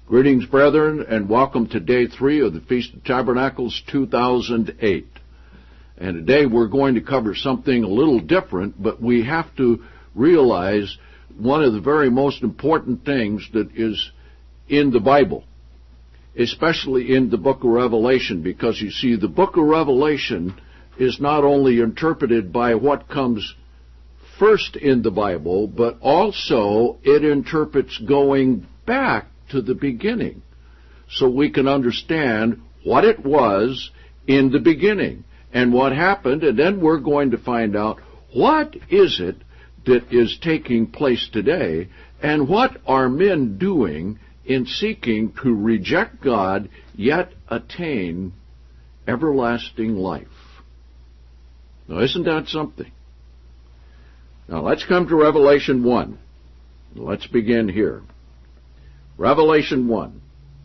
Greetings, brethren, and welcome to Day 3 of the Feast of Tabernacles 2008. And today we're going to cover something a little different, but we have to realize one of the very most important things that is in the Bible, especially in the book of Revelation, because you see, the book of Revelation is not only interpreted by what comes first in the Bible, but also it interprets going back to the beginning, so we can understand what it was in the beginning and what happened, and then we're going to find out what is it that is taking place today, and what are men doing in seeking to reject God yet attain everlasting life. Now, isn't that something? Now, let's come to Revelation 1. Let's begin here. Revelation 1.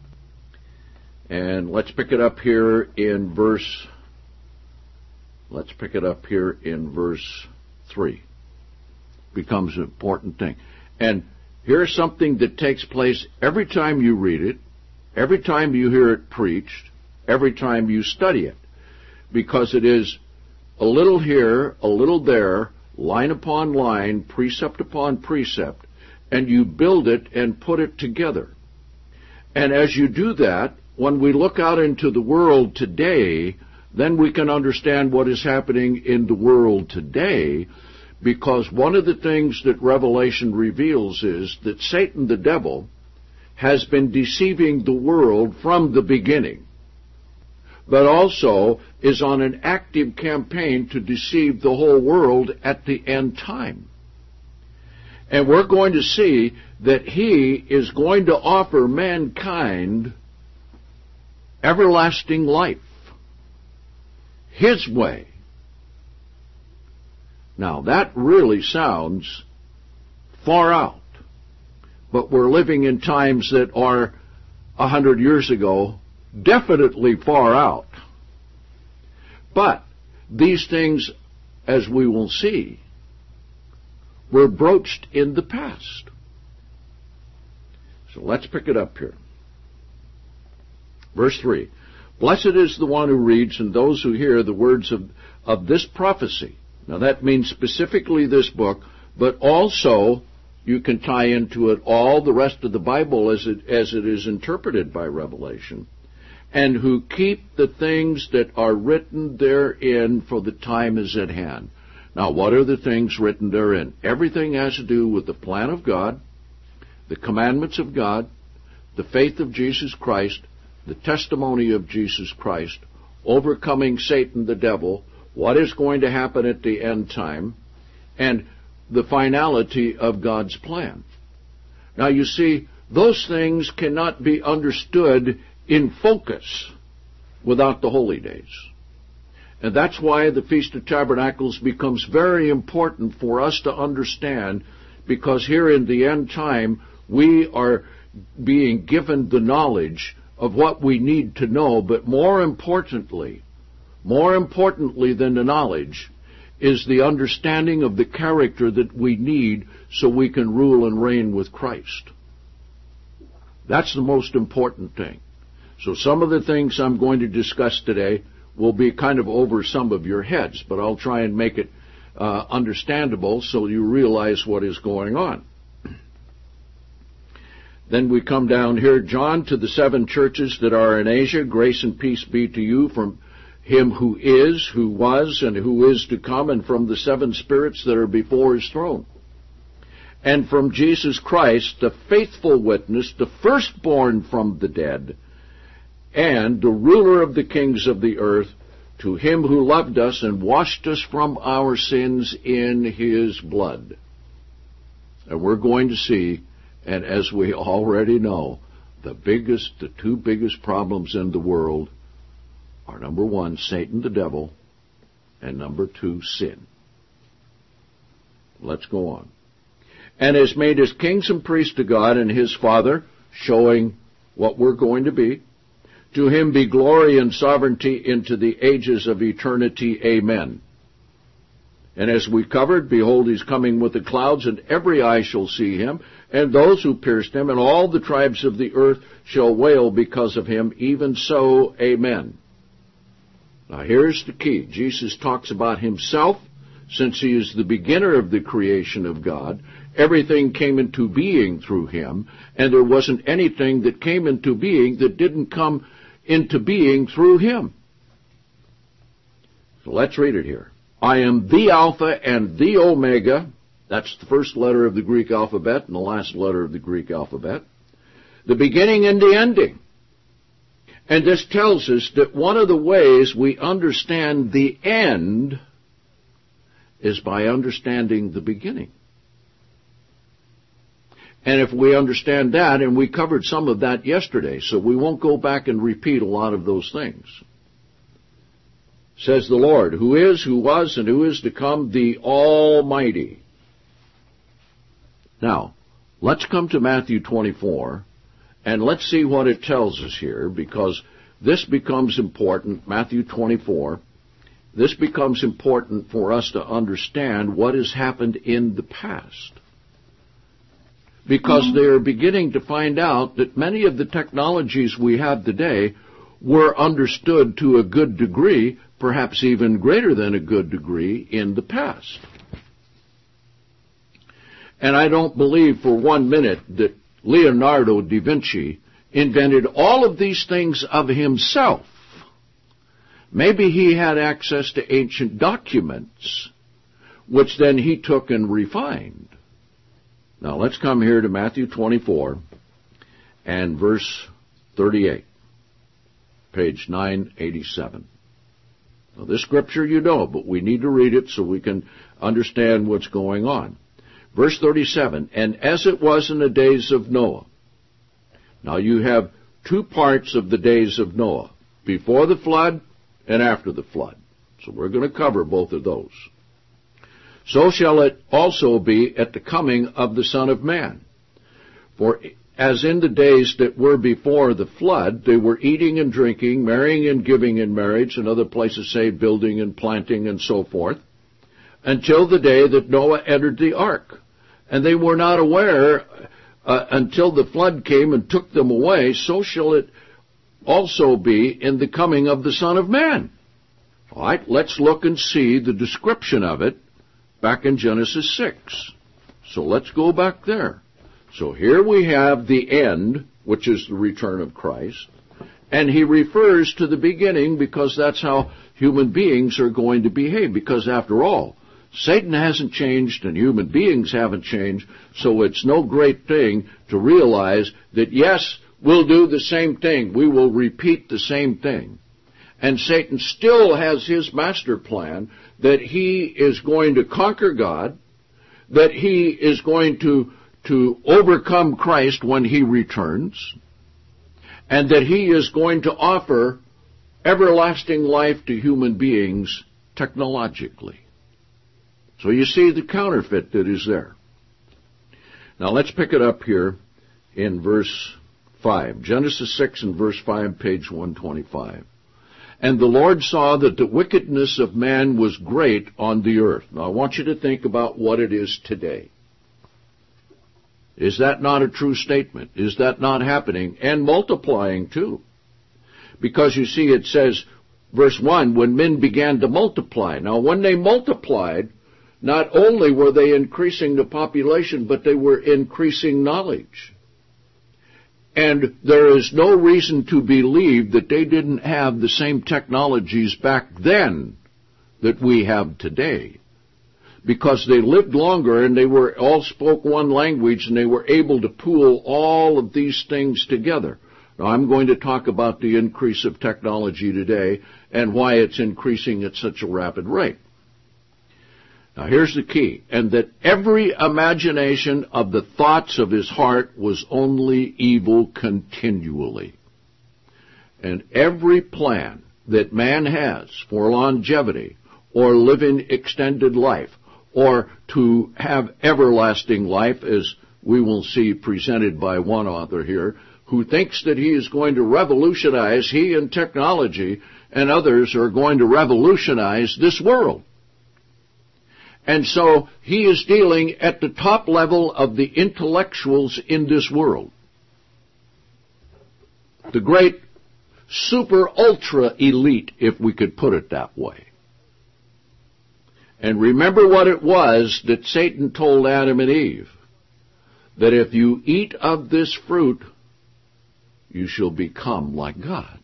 And let's pick it up here in verse 3. Becomes an important thing. And here's something that takes place every time you read it, every time you hear it preached, every time you study it. Because it is a little here, a little there, line upon line, precept upon precept, and you build it and put it together. And as you do that, when we look out into the world today, then we can understand what is happening in the world today, because one of the things that Revelation reveals is that Satan, the devil, has been deceiving the world from the beginning, but also is on an active campaign to deceive the whole world at the end time. And we're going to see that he is going to offer mankind everlasting life, his way. Now, that really sounds far out, but we're living in times that are 100 years ago definitely far out. But these things, as we will see, were broached in the past. So let's pick it up here. Verse 3. Blessed is the one who reads and those who hear the words of this prophecy. Now that means specifically this book, but also you can tie into it all the rest of the Bible as it is interpreted by Revelation, and who keep the things that are written therein, for the time is at hand. Now, what are the things written therein? Everything has to do with the plan of God, the commandments of God, the faith of Jesus Christ, the testimony of Jesus Christ, overcoming Satan the devil, what is going to happen at the end time, and the finality of God's plan. Now, you see, those things cannot be understood in focus without the holy days. And that's why the Feast of Tabernacles becomes very important for us to understand, because here in the end time, we are being given the knowledge of what we need to know, but more importantly than the knowledge, is the understanding of the character that we need so we can rule and reign with Christ. That's the most important thing. So some of the things I'm going to discuss today will be kind of over some of your heads, but I'll try and make it understandable so you realize what is going on. Then we come down here, John, to the 7 churches that are in Asia, grace and peace be to you from him who is, who was, and who is to come, and from the 7 spirits that are before his throne. And from Jesus Christ, the faithful witness, the firstborn from the dead, and the ruler of the kings of the earth, to him who loved us and washed us from our sins in his blood. And we're going to see, and as we already know, the 2 biggest problems in the world are, number 1, Satan the devil, and number 2, sin. Let's go on. And has made us kings and priests to God and his Father, showing what we're going to be. To him be glory and sovereignty into the ages of eternity. Amen. And as we covered, behold, he's coming with the clouds, and every eye shall see him, and those who pierced him, and all the tribes of the earth shall wail because of him. Even so, amen. Now here's the key. Jesus talks about himself, since he is the beginner of the creation of God. Everything came into being through him, and there wasn't anything that came into being that didn't come into being through him. So let's read it here. I am the Alpha and the Omega. That's the first letter of the Greek alphabet and the last letter of the Greek alphabet. The beginning and the ending. And this tells us that one of the ways we understand the end is by understanding the beginning. And if we understand that, and we covered some of that yesterday, so we won't go back and repeat a lot of those things. Says the Lord, who is, who was, and who is to come, the Almighty. Now, let's come to Matthew 24, and let's see what it tells us here, because this becomes important, Matthew 24. This becomes important for us to understand what has happened in the past. Because they are beginning to find out that many of the technologies we have today were understood to a good degree, perhaps even greater than a good degree, in the past. And I don't believe for 1 minute that Leonardo da Vinci invented all of these things of himself. Maybe he had access to ancient documents, which then he took and refined. Now let's come here to Matthew 24 and verse 38, page 987. Now this scripture you know, but we need to read it so we can understand what's going on. Verse 37, and as it was in the days of Noah. Now you have two parts of the days of Noah, before the flood and after the flood. So we're going to cover both of those. So shall it also be at the coming of the Son of Man. For as in the days that were before the flood, they were eating and drinking, marrying and giving in marriage, and other places say building and planting and so forth, until the day that Noah entered the ark. And they were not aware until the flood came and took them away. So shall it also be in the coming of the Son of Man. All right, let's look and see the description of it back in Genesis 6. So let's go back there. So here we have the end, which is the return of Christ. And he refers to the beginning because that's how human beings are going to behave. Because after all, Satan hasn't changed and human beings haven't changed. So it's no great thing to realize that, yes, we'll do the same thing. We will repeat the same thing. And Satan still has his master plan that he is going to conquer God, that he is going to overcome Christ when he returns, and that he is going to offer everlasting life to human beings technologically. So you see the counterfeit that is there. Now let's pick it up here in verse 5. Genesis 6 and verse 5, page 125. And the Lord saw that the wickedness of man was great on the earth. Now I want you to think about what it is today. Is that not a true statement? Is that not happening? And multiplying too. Because you see it says, verse 1, when men began to multiply. Now when they multiplied, not only were they increasing the population, but they were increasing knowledge. And there is no reason to believe that they didn't have the same technologies back then that we have today. Because they lived longer and they were all spoke one language and they were able to pool all of these things together. Now I'm going to talk about the increase of technology today and why it's increasing at such a rapid rate. Now here's the key, and that every imagination of the thoughts of his heart was only evil continually. And every plan that man has for longevity or living extended life or to have everlasting life, as we will see presented by one author here, who thinks that he is going to revolutionize, he and technology and others are going to revolutionize this world. And so he is dealing at the top level of the intellectuals in this world. The great super ultra elite, if we could put it that way. And remember what it was that Satan told Adam and Eve, that if you eat of this fruit, you shall become like God.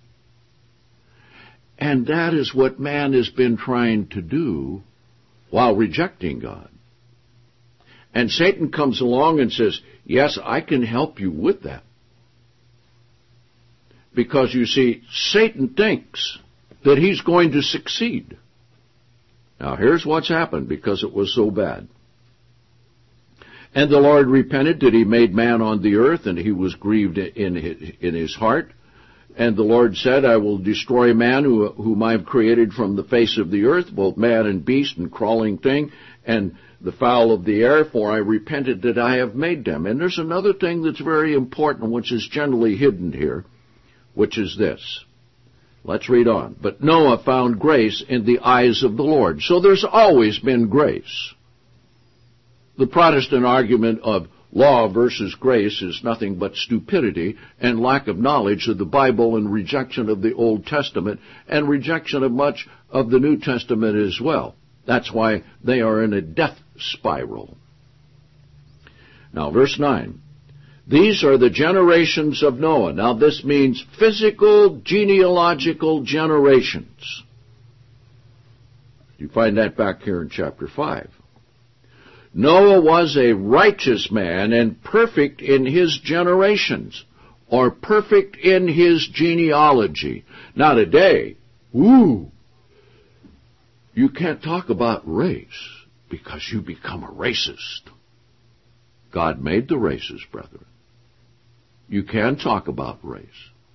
And that is what man has been trying to do while rejecting God. And Satan comes along and says, yes, I can help you with that. Because, you see, Satan thinks that he's going to succeed. Now, here's what's happened because it was so bad. And the Lord repented that he made man on the earth, and he was grieved in his heart. And the Lord said, I will destroy man whom I have created from the face of the earth, both man and beast and crawling thing, and the fowl of the air, for I repented that I have made them. And there's another thing that's very important, which is generally hidden here, which is this. Let's read on. But Noah found grace in the eyes of the Lord. So there's always been grace. The Protestant argument of law versus grace is nothing but stupidity and lack of knowledge of the Bible and rejection of the Old Testament and rejection of much of the New Testament as well. That's why they are in a death spiral. Now, verse 9. These are the generations of Noah. Now, this means physical, genealogical generations. You find that back here in chapter 5. Noah was a righteous man and perfect in his generations, or perfect in his genealogy. Now, today, you can't talk about race because you become a racist. God made the races, brethren. You can talk about race.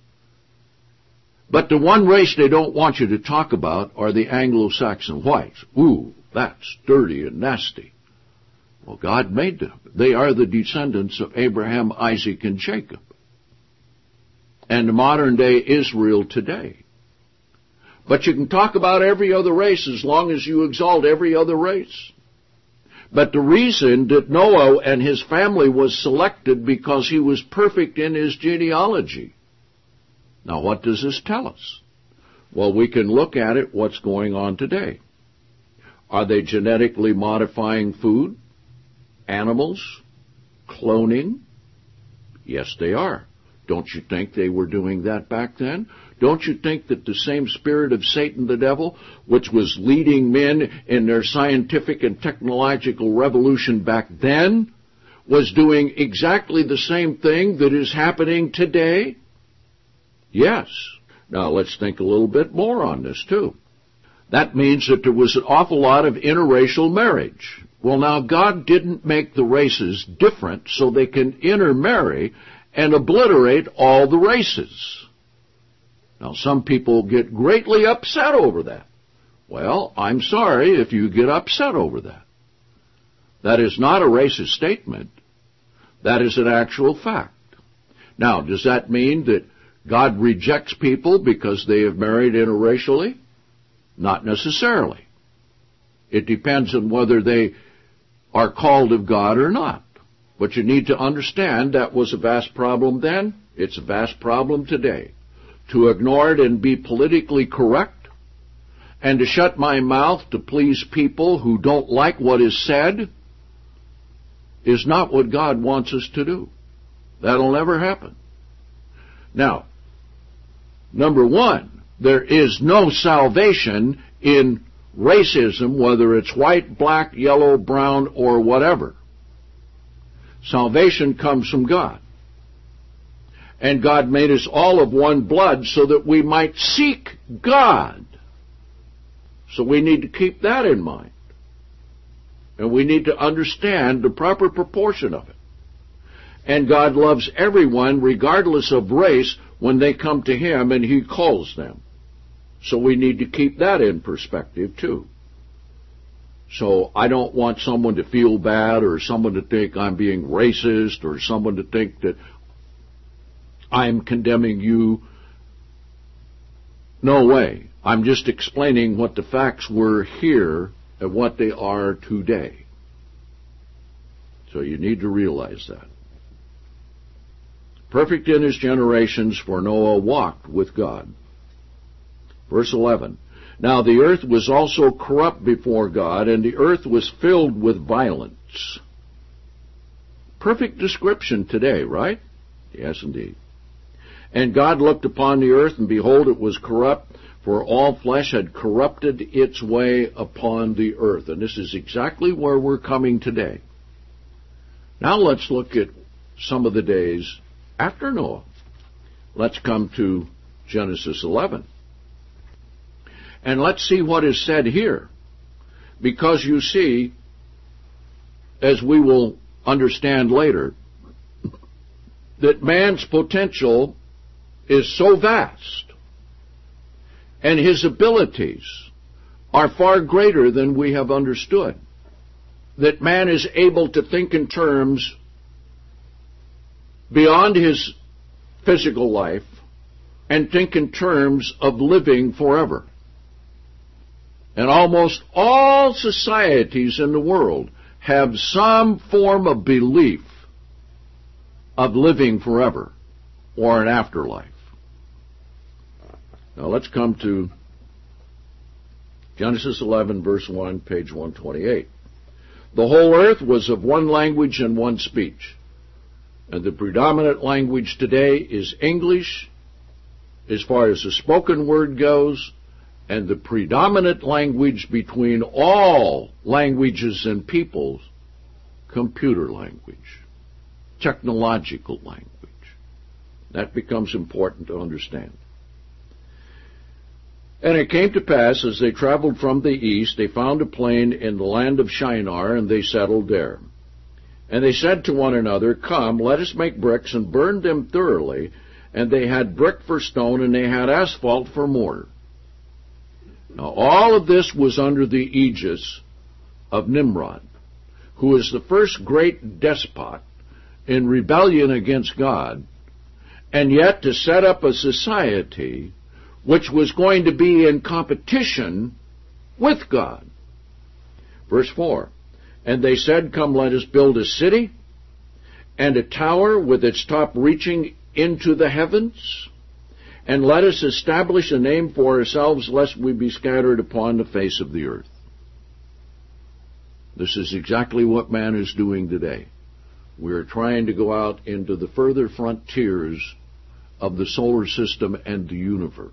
But the one race they don't want you to talk about are the Anglo-Saxon whites. That's dirty and nasty. Well, God made them. They are the descendants of Abraham, Isaac, and Jacob. And the modern-day Israel today. But you can talk about every other race as long as you exalt every other race. But the reason that Noah and his family was selected because he was perfect in his genealogy. Now, what does this tell us? Well, we can look at it, what's going on today. Are they genetically modifying food, animals, cloning? Yes, they are. Don't you think they were doing that back then? Don't you think that the same spirit of Satan the devil, which was leading men in their scientific and technological revolution back then, was doing exactly the same thing that is happening today? Yes. Now let's think a little bit more on this too. That means that there was an awful lot of interracial marriage. Well, now God didn't make the races different so they can intermarry and obliterate all the races. Now, some people get greatly upset over that. Well, I'm sorry if you get upset over that. That is not a racist statement. That is an actual fact. Now, does that mean that God rejects people because they have married interracially? Not necessarily. It depends on whether they are called of God or not. But you need to understand that was a vast problem then. It's a vast problem today. To ignore it and be politically correct, and to shut my mouth to please people who don't like what is said, is not what God wants us to do. That'll never happen. Now, number one, there is no salvation in racism, whether it's white, black, yellow, brown, or whatever. Salvation comes from God. And God made us all of one blood so that we might seek God. So we need to keep that in mind. And we need to understand the proper proportion of it. And God loves everyone, regardless of race, when they come to Him and He calls them. So we need to keep that in perspective, too. So I don't want someone to feel bad or someone to think I'm being racist or someone to think that I'm condemning you. No way. I'm just explaining what the facts were here of what they are today. So you need to realize that. Perfect in his generations, for Noah walked with God. Verse 11. Now the earth was also corrupt before God, and the earth was filled with violence. Perfect description today, right? Yes, indeed. And God looked upon the earth, and behold, it was corrupt, for all flesh had corrupted its way upon the earth. And this is exactly where we're coming today. Now let's look at some of the days after Noah. Let's come to Genesis 11. And let's see what is said here. Because you see, as we will understand later, that man's potential is so vast, and his abilities are far greater than we have understood, that man is able to think in terms beyond his physical life and think in terms of living forever. And almost all societies in the world have some form of belief of living forever or an afterlife. Now let's come to Genesis 11, verse 1, page 128. The whole earth was of one language and one speech. And the predominant language today is English, as far as the spoken word goes, and the predominant language between all languages and peoples, computer language, technological language. That becomes important to understand. And it came to pass, as they traveled from the east, they found a plain in the land of Shinar, and they settled there. And they said to one another, Come, let us make bricks, and burn them thoroughly. And they had brick for stone, and they had asphalt for mortar. Now all of this was under the aegis of Nimrod, who was the first great despot in rebellion against God, and yet to set up a society which was going to be in competition with God. Verse 4, And they said, Come, let us build a city, and a tower with its top reaching into the heavens, and let us establish a name for ourselves, lest we be scattered upon the face of the earth. This is exactly what man is doing today. We are trying to go out into the further frontiers of the solar system and the universe.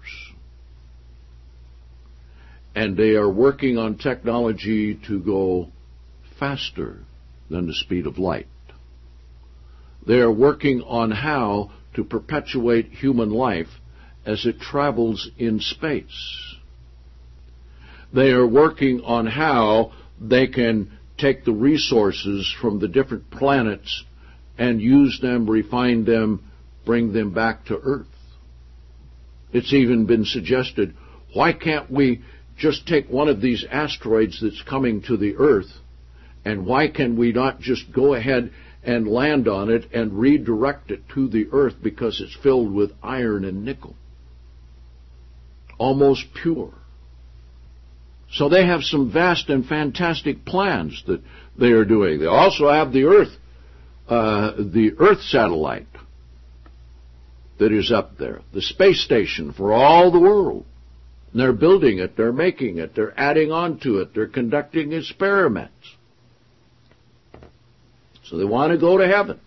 And they are working on technology to go faster than the speed of light. They are working on how to perpetuate human life as it travels in space. They are working on how they can take the resources from the different planets and use them, refine them, bring them back to Earth. It's even been suggested, why can't we just take one of these asteroids that's coming to the Earth, and why can we not just go ahead and land on it and redirect it to the Earth, because it's filled with iron and nickel, almost pure. So they have some vast and fantastic plans that they are doing. They also have the Earth satellite that is up there, the space station for all the world. And they're building it, they're making it, they're adding on to it, they're conducting experiments. So they want to go to heaven.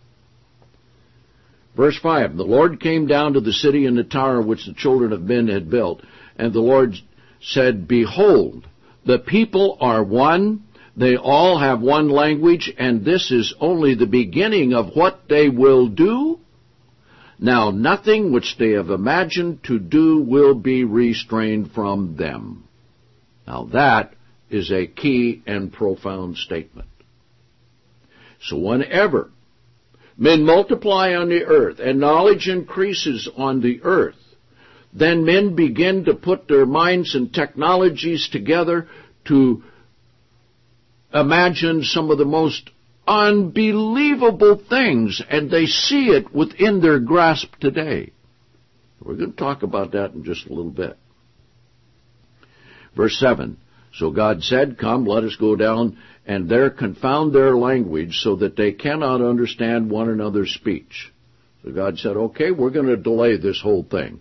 Verse 5, The Lord came down to the city and the tower which the children of men had built, and the Lord said, Behold, the people are one, they all have one language, and this is only the beginning of what they will do. Now nothing which they have imagined to do will be restrained from them. Now that is a key and profound statement. So whenever men multiply on the earth and knowledge increases on the earth, then men begin to put their minds and technologies together to imagine some of the most unbelievable things, and they see it within their grasp today. We're going to talk about that in just a little bit. Verse 7, So God said, come, let us go down and there confound their language so that they cannot understand one another's speech. So God said, okay, we're going to delay this whole thing.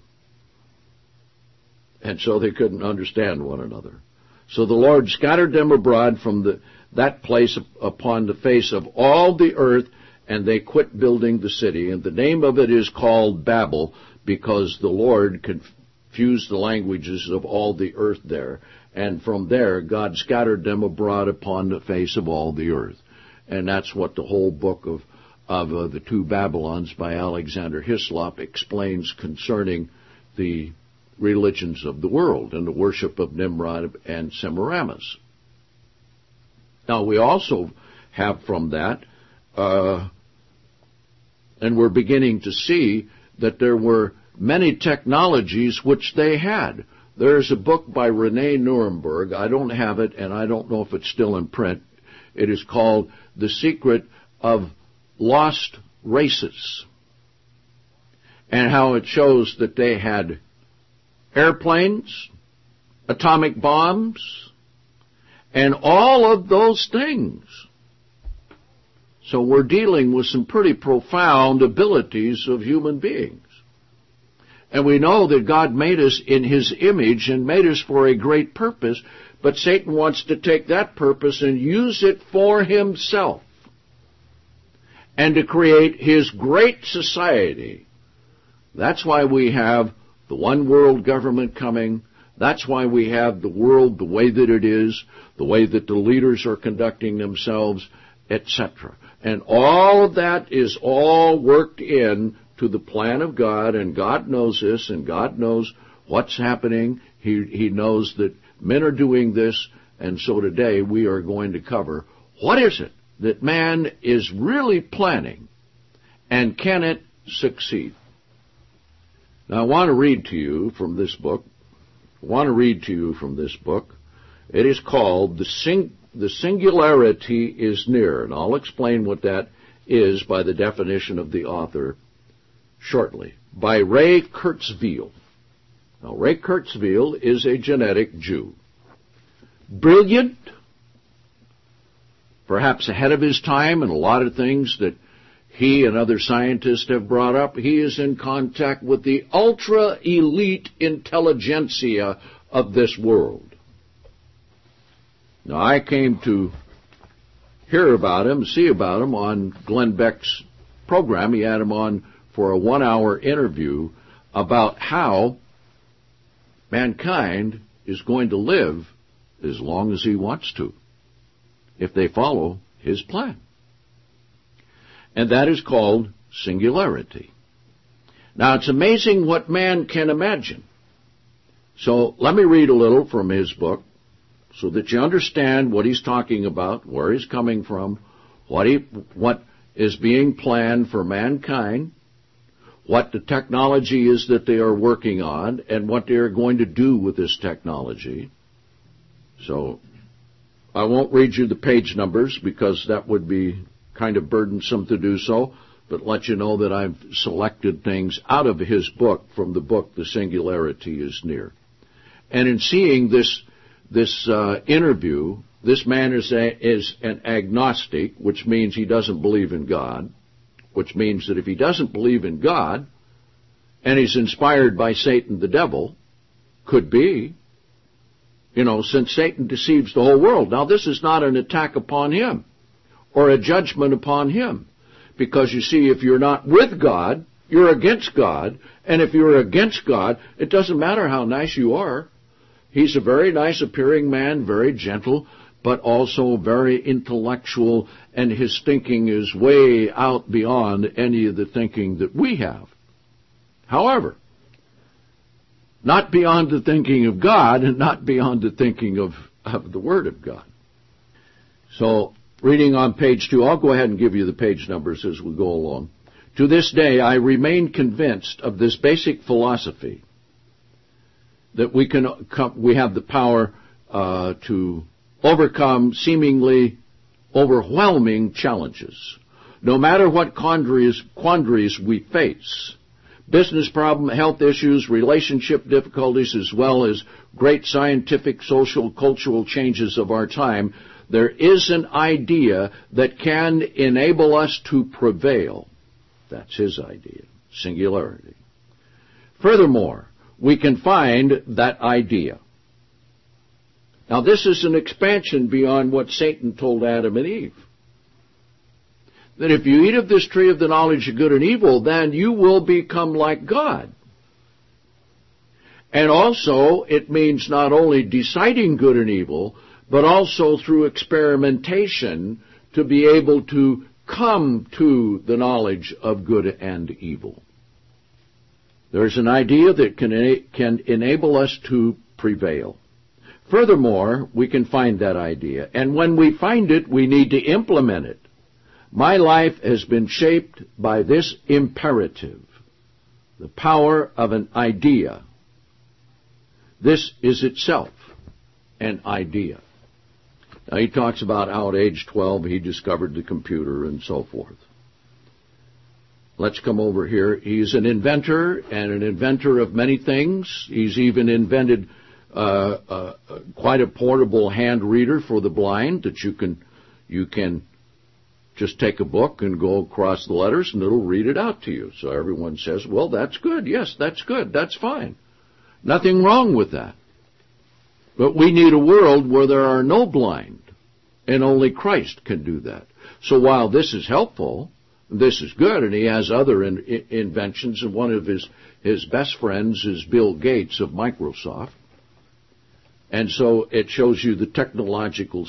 And so they couldn't understand one another. So the Lord scattered them abroad from that place upon the face of all the earth, and they quit building the city. And the name of it is called Babel, because the Lord confused the languages of all the earth there. And from there, God scattered them abroad upon the face of all the earth. And that's what the whole book of the Two Babylons by Alexander Hislop explains concerning the religions of the world and the worship of Nimrod and Semiramis. Now, we also have from that, and we're beginning to see that there were many technologies which they had. There's a book by Rene Nuremberg. I don't have it, and I don't know if it's still in print. It is called The Secret of Lost Races, and how it shows that they had airplanes, atomic bombs, and all of those things. So we're dealing with some pretty profound abilities of human beings. And we know that God made us in His image and made us for a great purpose, but Satan wants to take that purpose and use it for himself and to create his great society. That's why we have the one world government coming. That's why we have the world the way that it is, the way that the leaders are conducting themselves, etc. And all of that is all worked in to the plan of God, and God knows this, and God knows what's happening. He knows that men are doing this, and so today we are going to cover what is it that man is really planning, and can it succeed? Now, I want to read to you from this book. It is called The Singularity is Near, and I'll explain what that is by the definition of the author shortly, by Ray Kurzweil. Now, Ray Kurzweil is a genetic Jew. Brilliant, perhaps ahead of his time in a lot of things that he and other scientists have brought up. He is in contact with the ultra-elite intelligentsia of this world. Now, I came to hear about him, see about him on Glenn Beck's program. He had him on for a 1-hour interview about how mankind is going to live as long as he wants to, if they follow his plan. And that is called singularity. Now, it's amazing what man can imagine. So let me read a little from his book so that you understand what he's talking about, where he's coming from, what is being planned for mankind, what the technology is that they are working on, and what they are going to do with this technology. So I won't read you the page numbers because that would be kind of burdensome to do so, but let you know that I've selected things out of his book, from the book The Singularity is Near. And in seeing this interview, this man is an agnostic, which means he doesn't believe in God, which means that if he doesn't believe in God, and he's inspired by Satan the devil, could be, since Satan deceives the whole world. Now, this is not an attack upon him or a judgment upon him, because you see, if you're not with God, you're against God, and if you're against God, it doesn't matter how nice you are. He's a very nice appearing man, very gentle, but also very intellectual, and his thinking is way out beyond any of the thinking that we have. However, not beyond the thinking of God, and not beyond the thinking of the Word of God. So, reading on page 2, I'll go ahead and give you the page numbers as we go along. To this day, I remain convinced of this basic philosophy, that we have the power to overcome seemingly overwhelming challenges, no matter what quandaries we face, business problem, health issues, relationship difficulties, as well as great scientific, social, cultural changes of our time, there is an idea that can enable us to prevail. That's his idea, singularity. Furthermore, we can find that idea. Now, this is an expansion beyond what Satan told Adam and Eve. That if you eat of this tree of the knowledge of good and evil, then you will become like God. And also, it means not only deciding good and evil, but also through experimentation to be able to come to the knowledge of good and evil. There's an idea that can enable us to prevail. Furthermore, we can find that idea, and when we find it, we need to implement it. My life has been shaped by this imperative, the power of an idea. This is itself an idea. Now, he talks about how at age 12 he discovered the computer and so forth. Let's come over here. He's an inventor, and an inventor of many things. He's even invented quite a portable hand reader for the blind that you can just take a book and go across the letters and it'll read it out to you. So everyone says, well, that's good. Yes, that's good. That's fine. Nothing wrong with that. But we need a world where there are no blind, and only Christ can do that. So while this is helpful, this is good, and he has other inventions, and one of his best friends is Bill Gates of Microsoft. And so it shows you the technological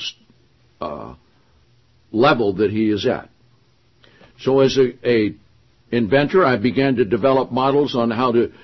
level that he is at. So as a inventor, I began to develop models on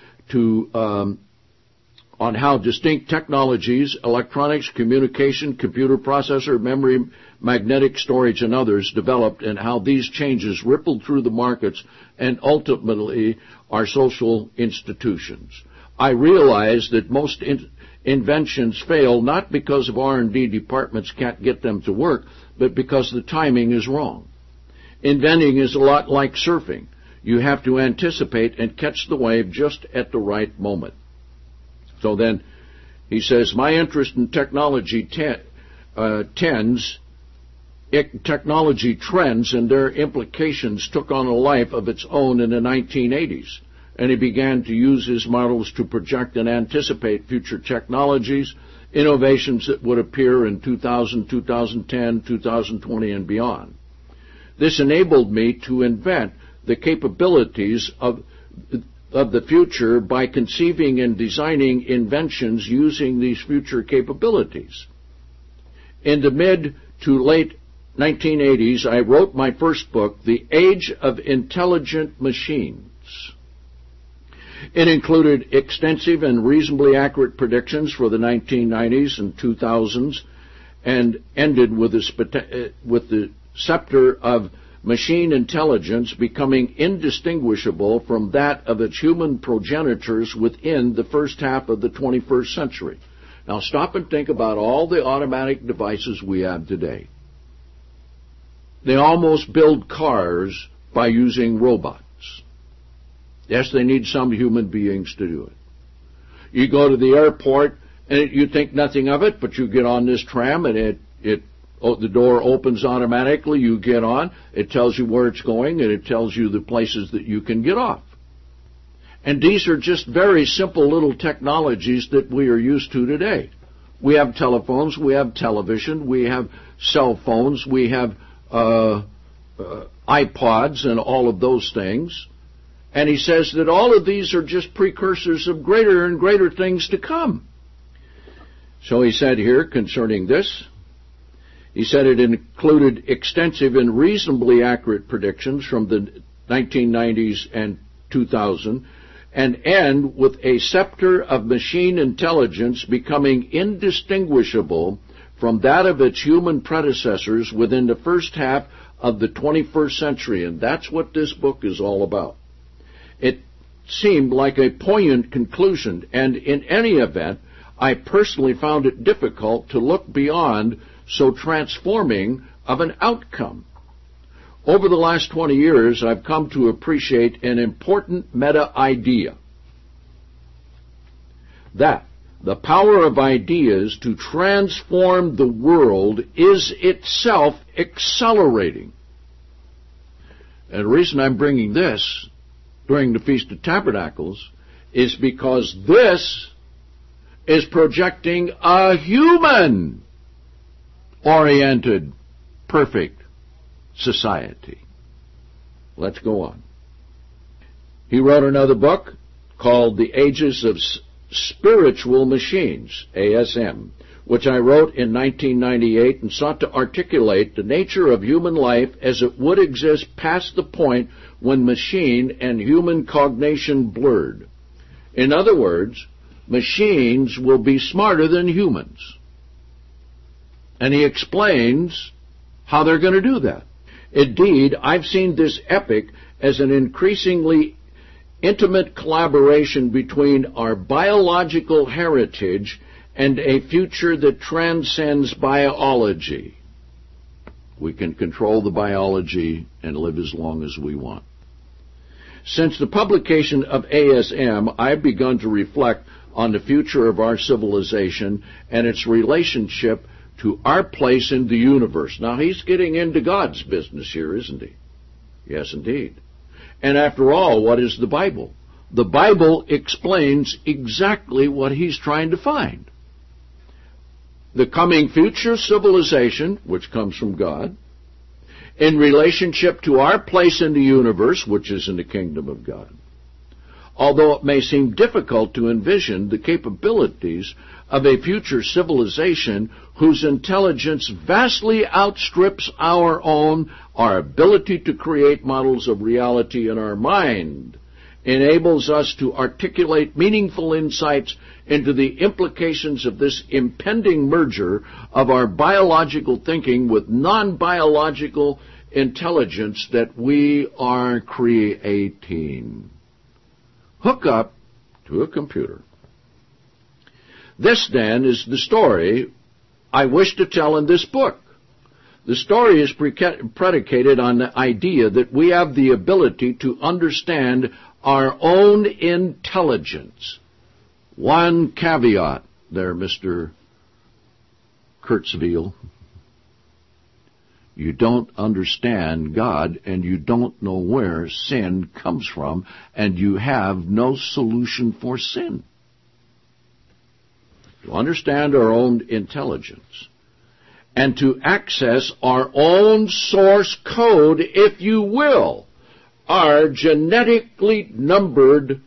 how distinct technologies, electronics, communication, computer processor, memory, magnetic storage, and others developed, and how these changes rippled through the markets and ultimately our social institutions. I realized that most inventions fail not because of R&D departments can't get them to work, but because the timing is wrong. Inventing is a lot like surfing. You have to anticipate and catch the wave just at the right moment. So then he says, my interest in technology technology trends and their implications took on a life of its own in the 1980s. And he began to use his models to project and anticipate future technologies, innovations that would appear in 2000, 2010, 2020, and beyond. This enabled me to invent the capabilities of the future by conceiving and designing inventions using these future capabilities. In the mid to late 1980s, I wrote my first book, The Age of Intelligent Machines. It included extensive and reasonably accurate predictions for the 1990s and 2000s, and ended with the scepter of machine intelligence becoming indistinguishable from that of its human progenitors within the first half of the 21st century. Now stop and think about all the automatic devices we have today. They almost build cars by using robots. Yes, they need some human beings to do it. You go to the airport and you think nothing of it, but you get on this tram and the door opens automatically, you get on, it tells you where it's going, and it tells you the places that you can get off. And these are just very simple little technologies that we are used to today. We have telephones, we have television, we have cell phones, we have iPods and all of those things. And he says that all of these are just precursors of greater and greater things to come. So he said here concerning this, he said it included extensive and reasonably accurate predictions from the 1990s and 2000, and end with a scepter of machine intelligence becoming indistinguishable from that of its human predecessors within the first half of the 21st century. And that's what this book is all about. It seemed like a poignant conclusion, and in any event, I personally found it difficult to look beyond so transforming of an outcome. Over the last 20 years, I've come to appreciate an important meta-idea. That the power of ideas to transform the world is itself accelerating. And the reason I'm bringing this during the Feast of Tabernacles is because this is projecting a human-oriented, perfect society. Let's go on. He wrote another book called The Ages of Spiritual Machines, ASM, which I wrote in 1998 and sought to articulate the nature of human life as it would exist past the point when machine and human cognition blurred. In other words, machines will be smarter than humans. And he explains how they're going to do that. Indeed, I've seen this epic as an increasingly intimate collaboration between our biological heritage and a future that transcends biology. We can control the biology and live as long as we want. Since the publication of ASM, I've begun to reflect on the future of our civilization and its relationship to our place in the universe. Now, he's getting into God's business here, isn't he? Yes, indeed. And after all, what is the Bible? The Bible explains exactly what he's trying to find. The coming future civilization, which comes from God, in relationship to our place in the universe, which is in the kingdom of God. Although it may seem difficult to envision the capabilities of a future civilization whose intelligence vastly outstrips our own, our ability to create models of reality in our mind enables us to articulate meaningful insights into the implications of this impending merger of our biological thinking with non-biological intelligence that we are creating. Hook up to a computer. This, then, is the story I wish to tell in this book. The story is predicated on the idea that we have the ability to understand our own intelligence. One caveat there, Mr. Kurtzville. You don't understand God, and you don't know where sin comes from, and you have no solution for sin. To understand our own intelligence, and to access our own source code, if you will, our genetically numbered,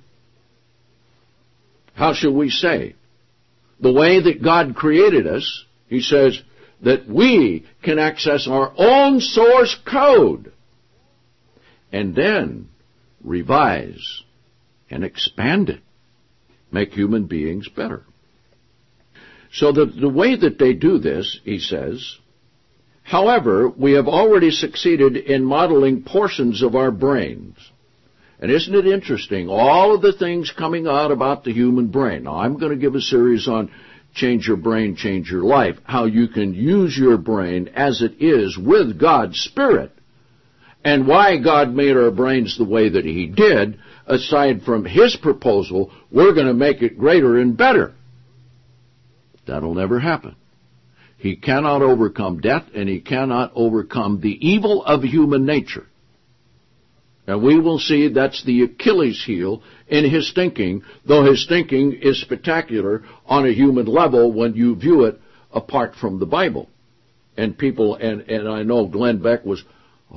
how shall we say, the way that God created us, he says that we can access our own source code and then revise and expand it, make human beings better. So the way that they do this, he says, however, we have already succeeded in modeling portions of our brains. And isn't it interesting, all of the things coming out about the human brain. Now, I'm going to give a series on Change Your Brain, Change Your Life, how you can use your brain as it is with God's Spirit, and why God made our brains the way that he did, aside from his proposal, we're going to make it greater and better. That'll never happen. He cannot overcome death, and he cannot overcome the evil of human nature. And we will see that's the Achilles heel in his thinking, though his thinking is spectacular on a human level when you view it apart from the Bible. And people, and I know Glenn Beck was,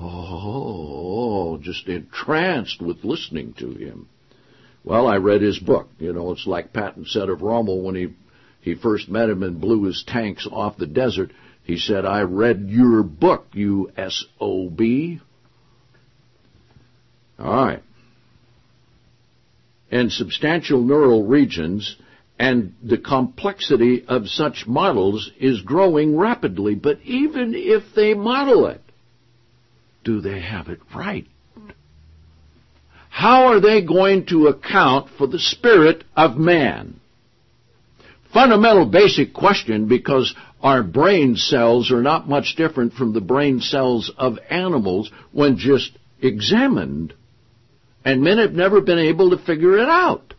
just entranced with listening to him. Well, I read his book. You know, it's like Patton said of Rommel when he first met him and blew his tanks off the desert. He said, I read your book, you S.O.B. All right. And substantial neural regions and the complexity of such models is growing rapidly. But even if they model it, do they have it right? How are they going to account for the spirit of man? Fundamental basic question, because Our brain cells are not much different from the brain cells of animals when just examined, and men have never been able to figure it out.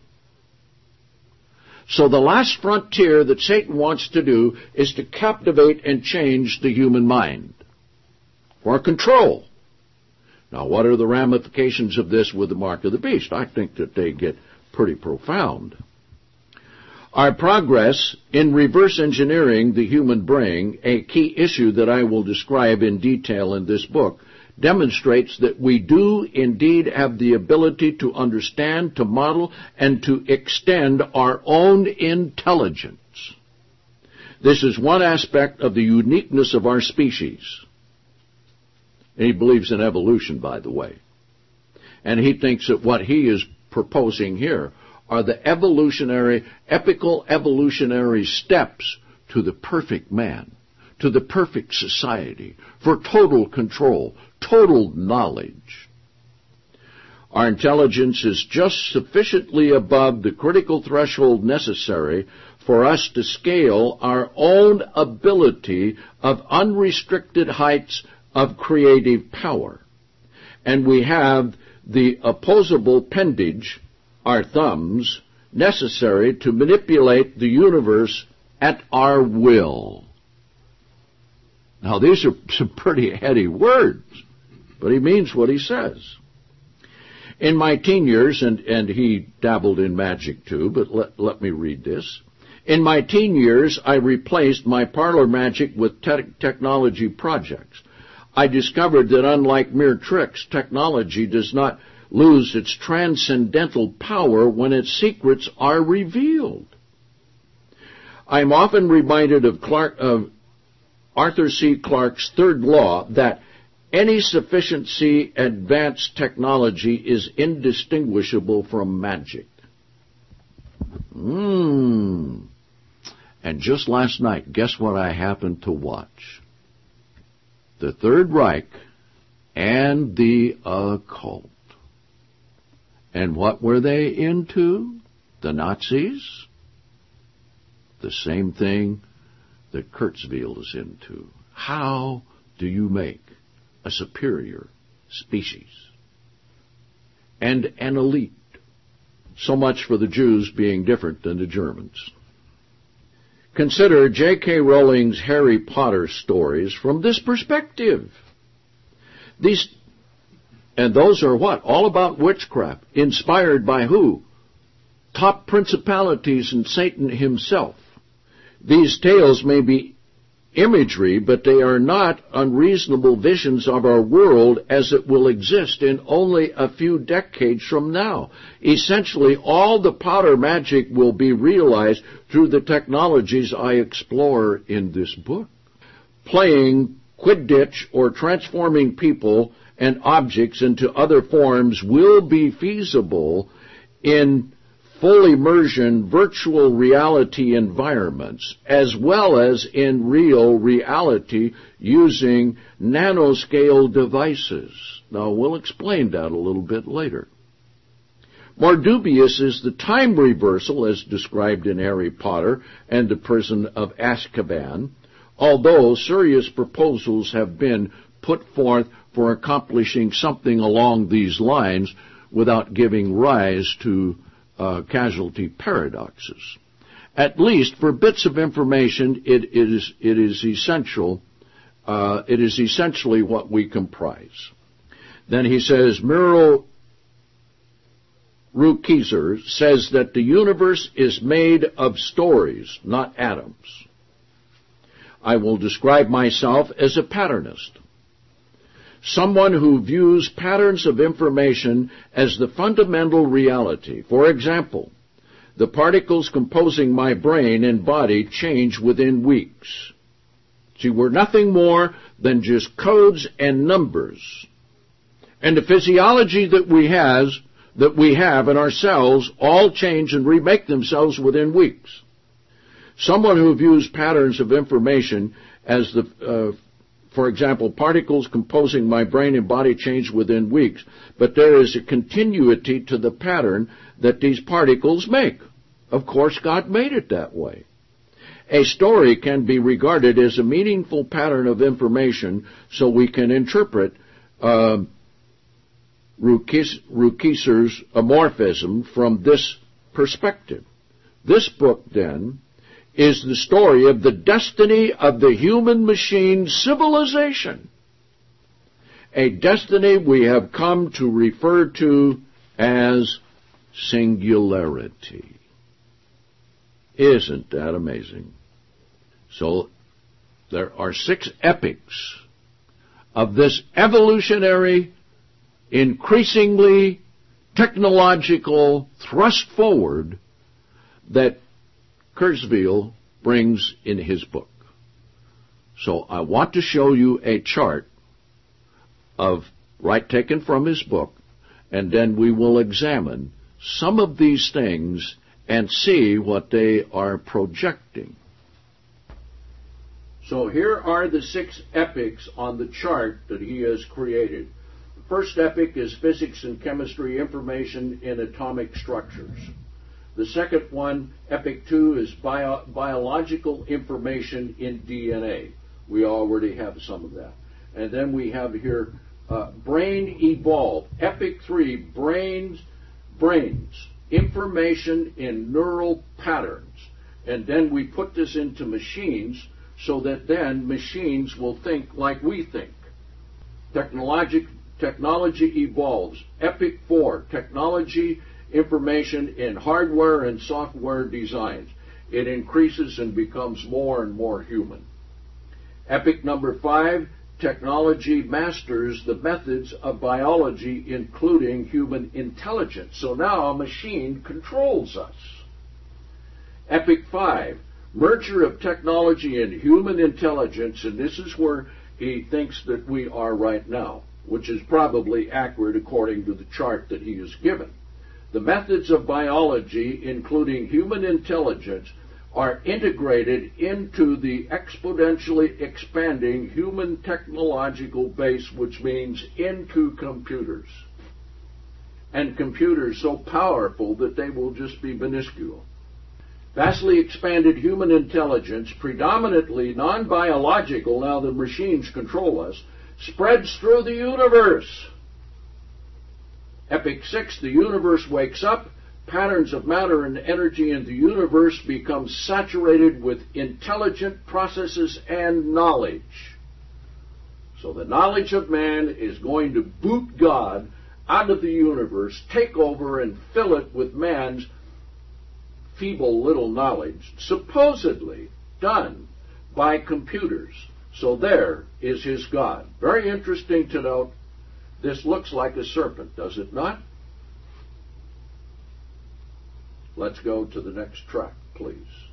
So the last frontier that Satan wants to do is to captivate and change the human mind for control. Now, what are the ramifications of this with the mark of the beast? I think that they get pretty profound. Our progress in reverse engineering the human brain, a key issue that I will describe in detail in this book, demonstrates that we do indeed have the ability to understand, to model, and to extend our own intelligence. This is one aspect of the uniqueness of our species. And he believes in evolution, by the way. And he thinks that what he is proposing here are the epical evolutionary steps to the perfect man, to the perfect society, for total control, total knowledge. Our intelligence is just sufficiently above the critical threshold necessary for us to scale our own ability of unrestricted heights of creative power. And we have the opposable appendage, our thumbs, necessary to manipulate the universe at our will. Now, these are some pretty heady words, but he means what he says. In my teen years, and he dabbled in magic too, but let me read this. In my teen years, I replaced my parlor magic with technology projects. I discovered that unlike mere tricks, technology does not lose its transcendental power when its secrets are revealed. I am often reminded of Arthur C. Clarke's third law that any sufficiency advanced technology is indistinguishable from magic. And just last night, guess what I happened to watch? The Third Reich and the occult. And what were they into? The Nazis? The same thing that Kurzweil is into. How do you make a superior species and an elite? So much for the Jews being different than the Germans. Consider J.K. Rowling's Harry Potter stories from this perspective. And those are what? All about witchcraft. Inspired by who? Top principalities and Satan himself. These tales may be imagery, but they are not unreasonable visions of our world as it will exist in only a few decades from now. Essentially, all the Potter magic will be realized through the technologies I explore in this book. Playing Quidditch or transforming people and objects into other forms will be feasible in full immersion virtual reality environments, as well as in real reality using nanoscale devices. Now, we'll explain that a little bit later. More dubious is the time reversal as described in Harry Potter and the Prison of Azkaban, although serious proposals have been put forth for accomplishing something along these lines without giving rise to casualty paradoxes. At least for bits of information, it is essential. It is essentially what we comprise. Then he says, Miro Rukeyser says that the universe is made of stories, not atoms. I will describe myself as a patternist. Someone who views patterns of information as the fundamental reality. For example, the particles composing my brain and body change within weeks. See, we're nothing more than just codes and numbers. And the physiology that we have in our cells all change and remake themselves within weeks. Someone who views patterns of information as for example, particles composing my brain and body change within weeks, but there is a continuity to the pattern that these particles make. Of course, God made it that way. A story can be regarded as a meaningful pattern of information so we can interpret Rukeyser's amorphism from this perspective. This book, then, is the story of the destiny of the human-machine civilization, a destiny we have come to refer to as singularity. Isn't that amazing? So, there are 6 epics of this evolutionary, increasingly technological thrust forward that Kurzweil brings in his book. So I want to show you a chart taken from his book, and then we will examine some of these things and see what they are projecting. So here are the 6 epics on the chart that he has created. The first epic is physics and chemistry, information in atomic structures. The second one, epic 2, is biological information in DNA. We already have some of that. And then we have here brain evolved. Epic 3, brains, information in neural patterns. And then we put this into machines so that then machines will think like we think. Technology evolves. Epic 4, technology, information in hardware and software designs. It increases and becomes more and more human. Epic number 5, technology masters the methods of biology, including human intelligence. So now a machine controls us. Epic 5, merger of technology and human intelligence, and this is where he thinks that we are right now, which is probably accurate according to the chart that he has given. The methods of biology, including human intelligence, are integrated into the exponentially expanding human technological base, which means into computers. And computers so powerful that they will just be minuscule. Vastly expanded human intelligence, predominantly non-biological, now the machines control us, spreads through the universe. Epic 6, the universe wakes up. Patterns of matter and energy in the universe become saturated with intelligent processes and knowledge. So the knowledge of man is going to boot God out of the universe, take over and fill it with man's feeble little knowledge, supposedly done by computers. So there is his God. Very interesting to note. This looks like a serpent, does it not? Let's go to the next track, please.